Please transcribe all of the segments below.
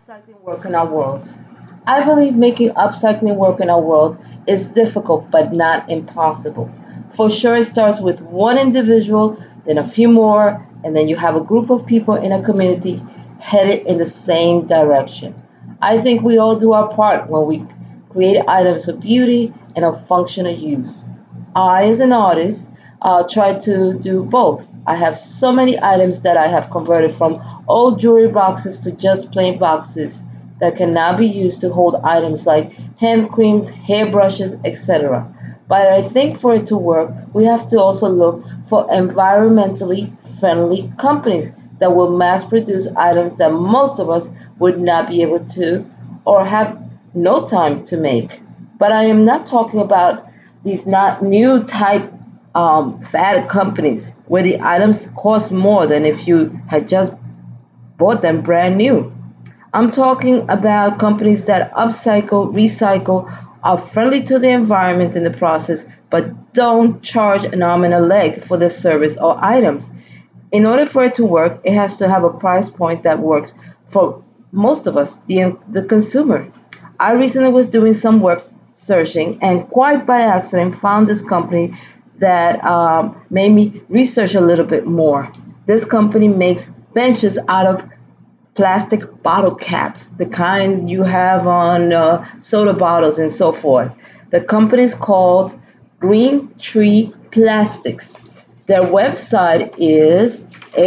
upcycling work in our world? I believe making upcycling work in our world is difficult but not impossible. For sure, it starts with one individual, then a few more, and then you have a group of people in a community headed in the same direction. I think we all do our part when we create items of beauty and of functional use. I, as an artist, try to do both. I have so many items that I have converted from old jewelry boxes to just plain boxes that can now be used to hold items like hand creams, hairbrushes, etc. But I think for it to work, we have to also look for environmentally friendly companies that will mass produce items that most of us would not be able to or have no time to make. But I am not talking about these not new type fad companies where the items cost more than if you had just bought them brand new. I'm talking about companies that upcycle, recycle, are friendly to the environment in the process, but don't charge an arm and a leg for the service or items. In order for it to work, it has to have a price point that works for most of us, the consumer. I recently was doing some web searching and quite by accident found this company that made me research a little bit more. This company makes benches out of plastic bottle caps, the kind you have on soda bottles and so forth. The company is called Green Tree Plastics. Their website is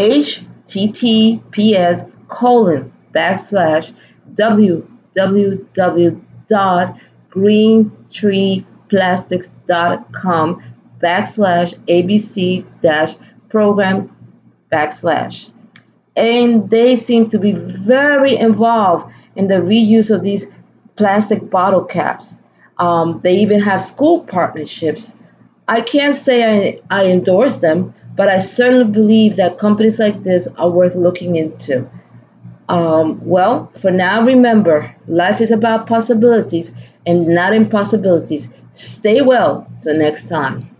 https colon backslash www.greentreeplastics.com backslash abc dash program backslash, and they seem to be very involved in the reuse of these plastic bottle caps. They even have school partnerships. I can't say I endorse them, but I certainly believe that companies like this are worth looking into. Well, for now, remember, life is about possibilities and not impossibilities. Stay well till next time.